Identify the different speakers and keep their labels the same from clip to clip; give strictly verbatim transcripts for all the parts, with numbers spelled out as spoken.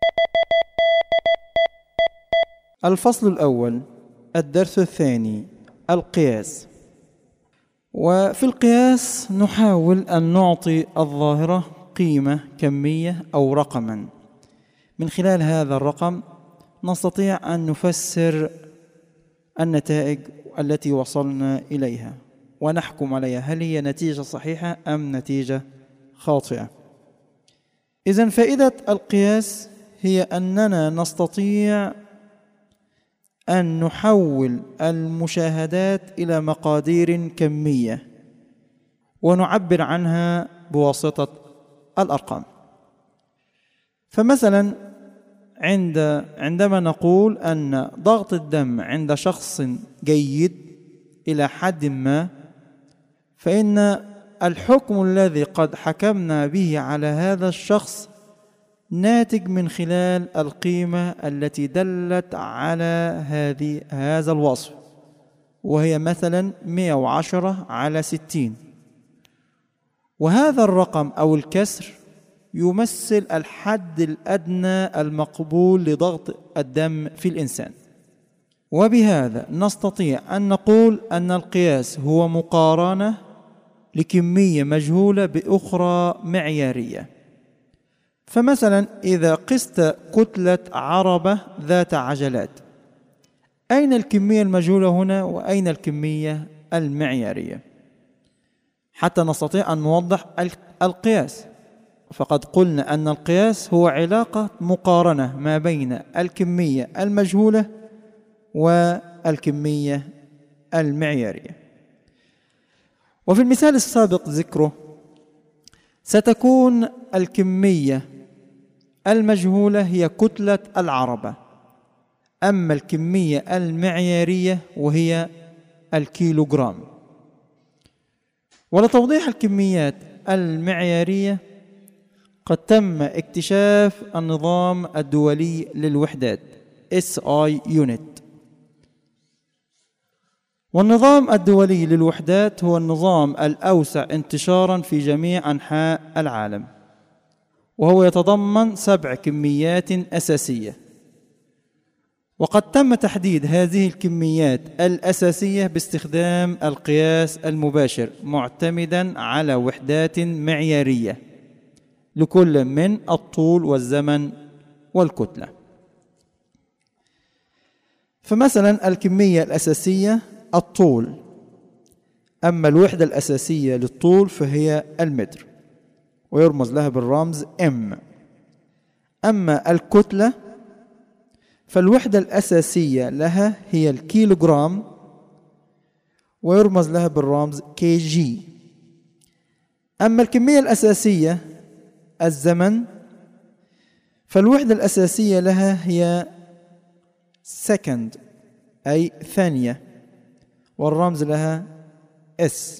Speaker 1: الفصل الأول، الدرس الثاني، القياس. وفي القياس نحاول أن نعطي الظاهرة قيمة كمية أو رقما. من خلال هذا الرقم نستطيع أن نفسر النتائج التي وصلنا إليها ونحكم عليها هل هي نتيجة صحيحة أم نتيجة خاطئة. إذن فائدة القياس هي أننا نستطيع أن نحول المشاهدات إلى مقادير كمية ونعبر عنها بواسطة الأرقام. فمثلا عند عندما نقول أن ضغط الدم عند شخص جيد إلى حد ما، فإن الحكم الذي قد حكمنا به على هذا الشخص ناتج من خلال القيمة التي دلت على هذه هذا الوصف، وهي مثلا مئة وعشرة على ستين، وهذا الرقم أو الكسر يمثل الحد الأدنى المقبول لضغط الدم في الإنسان. وبهذا نستطيع أن نقول أن القياس هو مقارنة لكمية مجهولة بأخرى معيارية. فمثلا إذا قست كتلة عربة ذات عجلات، أين الكمية المجهولة هنا وأين الكمية المعيارية؟ حتى نستطيع أن نوضح القياس، فقد قلنا أن القياس هو علاقة مقارنة ما بين الكمية المجهولة والكمية المعيارية. وفي المثال السابق ذكره ستكون الكمية المجهولة هي كتلة العربة، أما الكمية المعيارية وهي الكيلوغرام. ولتوضيح الكميات المعيارية قد تم اكتشاف النظام الدولي للوحدات إس آي Unit. والنظام الدولي للوحدات هو النظام الأوسع انتشارا في جميع أنحاء العالم، وهو يتضمن سبع كميات أساسية. وقد تم تحديد هذه الكميات الأساسية باستخدام القياس المباشر معتمدا على وحدات معيارية لكل من الطول والزمن والكتلة. فمثلا الكمية الأساسية الطول، أما الوحدة الأساسية للطول فهي المتر ويرمز لها بالرمز M. أما الكتلة فالوحدة الأساسية لها هي الكيلوغرام ويرمز لها بالرمز كي جي. أما الكمية الأساسية الزمن فالوحدة الأساسية لها هي سكند أي ثانية والرمز لها S.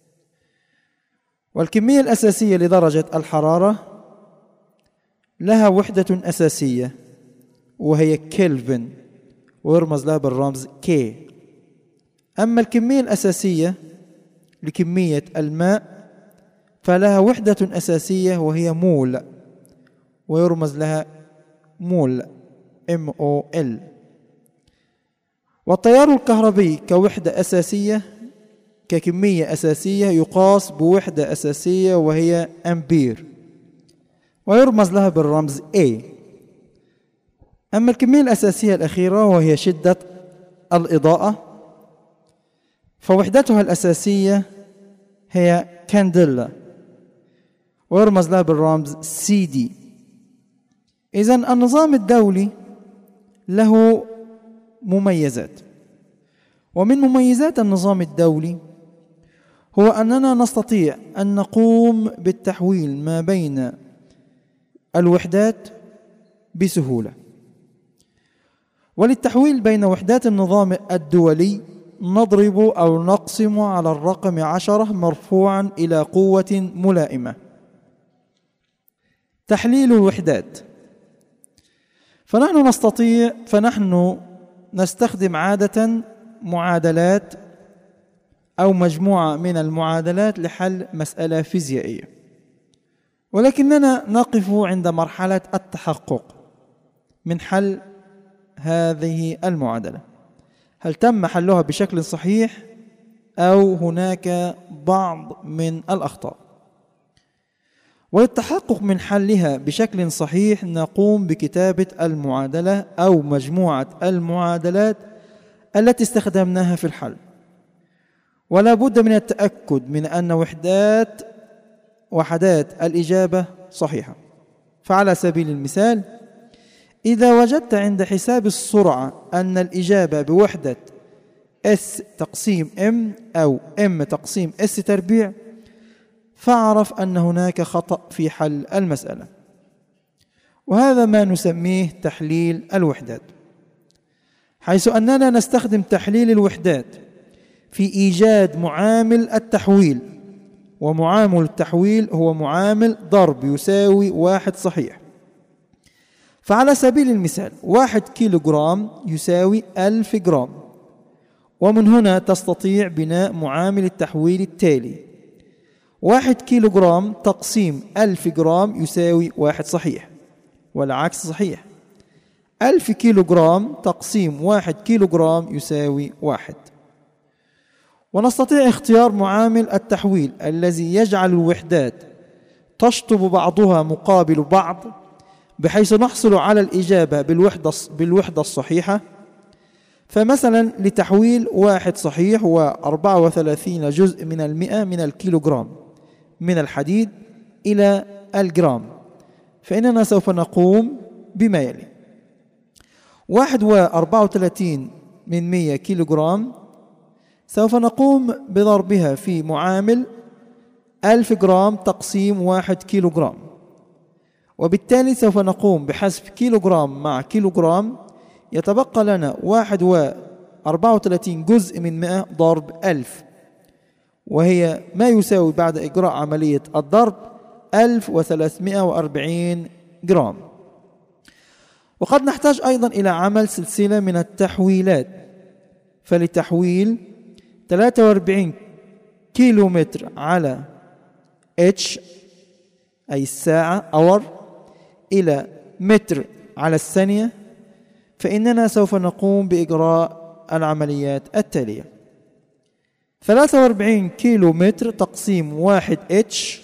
Speaker 1: والكمية الأساسية لدرجة الحرارة لها وحدة أساسية وهي كلفن ويرمز لها بالرمز K. أما الكمية الأساسية لكمية الماء فلها وحدة أساسية وهي مول ويرمز لها مول M O L. والتيار الكهربي كوحدة أساسية ككمية أساسية يقاس بوحدة أساسية وهي أمبير ويرمز لها بالرمز A. أما الكمية الأساسية الأخيرة وهي شدة الإضاءة فوحدتها الأساسية هي كانديلا ويرمز لها بالرمز سي دي. إذن النظام الدولي له مميزات، ومن مميزات النظام الدولي هو أننا نستطيع أن نقوم بالتحويل ما بين الوحدات بسهولة. وللتحويل بين وحدات النظام الدولي نضرب أو نقسم على الرقم عشرة مرفوعا إلى قوة ملائمة. تحليل الوحدات، فنحن نستطيع فنحن نستخدم عادة معادلات أو مجموعة من المعادلات لحل مسألة فيزيائية، ولكننا نقف عند مرحلة التحقق. من حل هذه المعادلة؟ هل تم حلها بشكل صحيح أو هناك بعض من الأخطاء؟ وللتحقق من حلها بشكل صحيح نقوم بكتابة المعادلة أو مجموعة المعادلات التي استخدمناها في الحل، ولا بد من التأكد من أن وحدات وحدات الإجابة صحيحة. فعلى سبيل المثال، إذا وجدت عند حساب السرعة أن الإجابة بوحدة S تقسيم M أو M تقسيم S تربيع، فاعرف أن هناك خطأ في حل المسألة، وهذا ما نسميه تحليل الوحدات، حيث أننا نستخدم تحليل الوحدات في إيجاد معامل التحويل، ومعامل التحويل هو معامل ضرب يساوي واحد صحيح. فعلى سبيل المثال، واحد كيلو جرام يساوي ألف جرام، ومن هنا تستطيع بناء معامل التحويل التالي: واحد كيلو جرام تقسيم ألف جرام يساوي واحد صحيح، والعكس صحيح. ألف كيلو جرام تقسيم واحد كيلو جرام يساوي واحد. ونستطيع اختيار معامل التحويل الذي يجعل الوحدات تشطب بعضها مقابل بعض، بحيث نحصل على الإجابة بالوحدة بالوحدة الصحيحة. فمثلا لتحويل واحد صحيح وأربعة وثلاثين جزء من المئة من الكيلوغرام من الحديد إلى الجرام، فإننا سوف نقوم بما يلي: واحد وأربعة وثلاثين من مئة كيلوغرام سوف نقوم بضربها في معامل ألف جرام تقسيم واحد كيلوغرام، وبالتالي سوف نقوم بحسب كيلوغرام مع كيلوغرام، يتبقى لنا واحد وأربعة وثلاثين جزء من مئة ضرب ألف، وهي ما يساوي بعد إجراء عملية الضرب ألف وثلاثمئة وأربعين جرام. وقد نحتاج أيضا إلى عمل سلسلة من التحويلات، فلتحويل ثلاثة وأربعين كيلو متر على H أي الساعة اور إلى متر على الثانية، فإننا سوف نقوم بإجراء العمليات التالية: ثلاثة وأربعين كيلو متر تقسيم واحد H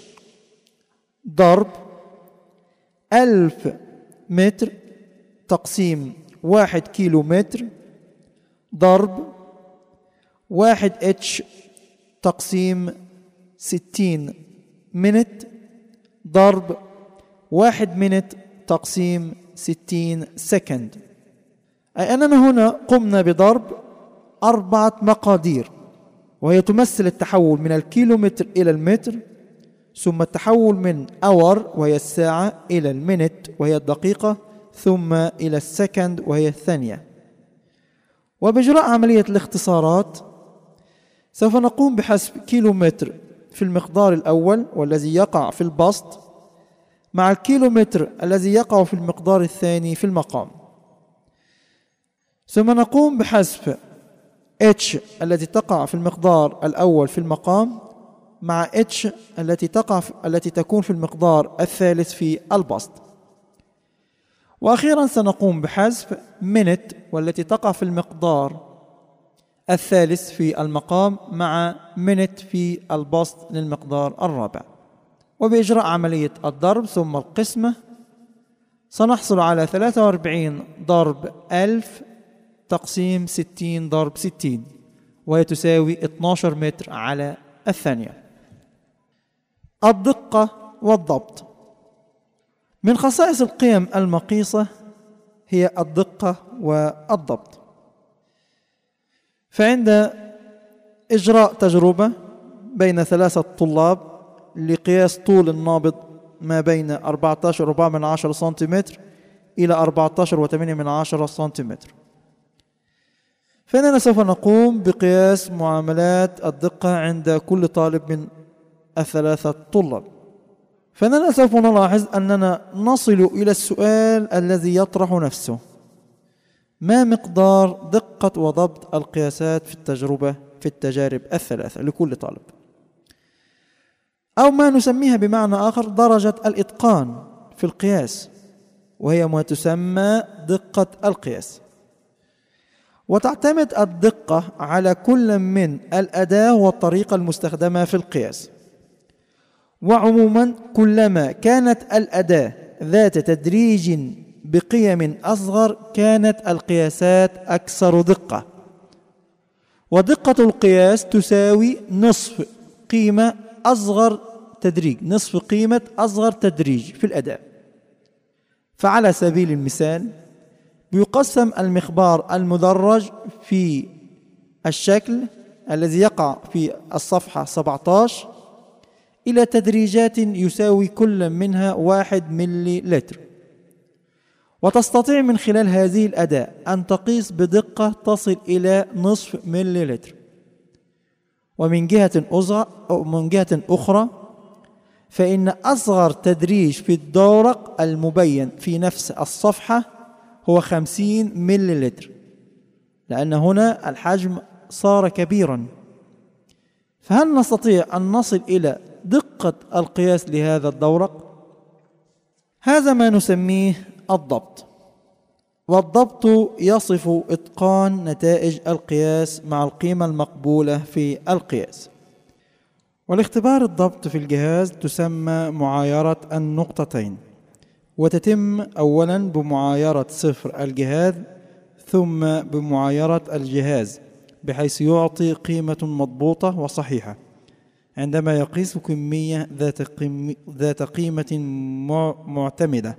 Speaker 1: ضرب ألف متر تقسيم واحد كيلو متر ضرب واحد H تقسيم ستين منت ضرب واحد منت تقسيم ستين سكند. أي أننا هنا قمنا بضرب أربعة مقادير، وهي تمثل التحول من الكيلومتر إلى المتر، ثم التحول من اور وهي الساعة إلى المنت وهي الدقيقة، ثم إلى السكند وهي الثانية. وبإجراء عملية الاختصارات سوف نقوم بحسب كيلومتر في المقدار الأول والذي يقع في البسط مع الكيلومتر الذي يقع في المقدار الثاني في المقام، ثم نقوم بحسب H التي تقع في المقدار الأول في المقام مع H التي تقع في التي تكون في المقدار الثالث في البسط. وأخيرا سنقوم بحسب منت والتي تقع في المقدار الثالث في المقام مع منت في البسط للمقدار الرابع. وبإجراء عملية الضرب ثم القسمة سنحصل على ثلاثة وأربعين ضرب ألف تقسيم ستين ضرب ستين، وهي تساوي اثني عشر متر على الثانية. الدقة والضبط. من خصائص القيم المقيسة هي الدقة والضبط. فعند إجراء تجربة بين ثلاثة طلاب لقياس طول النابض ما بين أربعة عشر وأربعة من عشرة سنتيمتر إلى أربعة عشر وثمانية من عشرة سنتيمتر، فإننا سوف نقوم بقياس معاملات الدقة عند كل طالب من الثلاثة طلاب. فإننا سوف نلاحظ أننا نصل إلى السؤال الذي يطرح نفسه: ما مقدار دقة وضبط القياسات في التجربة في التجارب الثلاثة لكل طالب؟ أو ما نسميها بمعنى آخر درجة الإتقان في القياس. وهي ما تسمى دقة القياس. وتعتمد الدقة على كل من الأداة والطريقة المستخدمة في القياس. وعموما كلما كانت الأداة ذات تدريج بقيم أصغر كانت القياسات أكثر دقة. ودقة القياس تساوي نصف قيمة أصغر تدريج نصف قيمة أصغر تدريج في الأداة. فعلى سبيل المثال بيقسم المخبار المدرج في الشكل الذي يقع في الصفحة سبعة عشر إلى تدريجات يساوي كل منها واحد ملي لتر. وتستطيع من خلال هذه الأداة أن تقيس بدقة تصل إلى نصف ملي لتر. ومن جهة أو من جهة أخرى فإن أصغر تدريج في الدورق المبين في نفس الصفحة هو خمسين ملي لتر، لأن هنا الحجم صار كبيرا. فهل نستطيع أن نصل إلى دقة القياس لهذا الدورق؟ هذا ما نسميه الضبط. والضبط يصف إتقان نتائج القياس مع القيمة المقبولة في القياس. والاختبار الضبط في الجهاز تسمى معايرة النقطتين، وتتم أولا بمعايرة صفر الجهاز ثم بمعايرة الجهاز بحيث يعطي قيمة مضبوطة وصحيحة عندما يقيس كمية ذات قيمة, ذات قيمة معتمدة.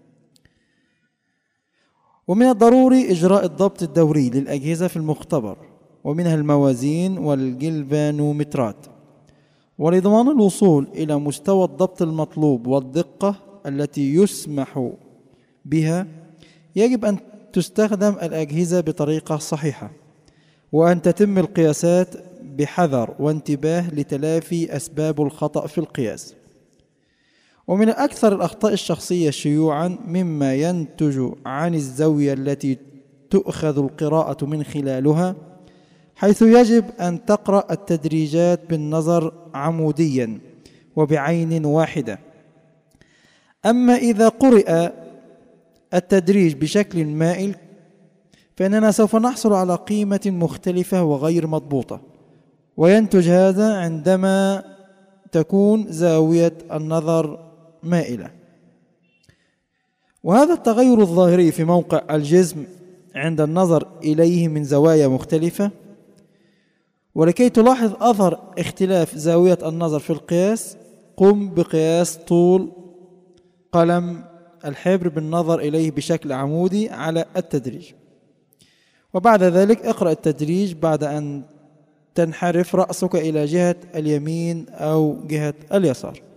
Speaker 1: ومن الضروري إجراء الضبط الدوري للأجهزة في المختبر، ومنها الموازين والجلفانومترات. ولضمان الوصول إلى مستوى الضبط المطلوب والدقة التي يسمح بها يجب أن تستخدم الأجهزة بطريقة صحيحة، وأن تتم القياسات بحذر وانتباه لتلافي أسباب الخطأ في القياس. ومن أكثر الأخطاء الشخصية شيوعا مما ينتج عن الزاوية التي تؤخذ القراءة من خلالها، حيث يجب أن تقرأ التدريجات بالنظر عموديا وبعين واحدة. أما إذا قرأ التدريج بشكل مائل فإننا سوف نحصل على قيمة مختلفة وغير مضبوطة، وينتج هذا عندما تكون زاوية النظر مائلة. وهذا التغير الظاهري في موقع الجسم عند النظر إليه من زوايا مختلفة. ولكي تلاحظ أثر اختلاف زاوية النظر في القياس قم بقياس طول قلم الحبر بالنظر إليه بشكل عمودي على التدريج، وبعد ذلك اقرأ التدريج بعد أن تنحرف رأسك إلى جهة اليمين أو جهة اليسار.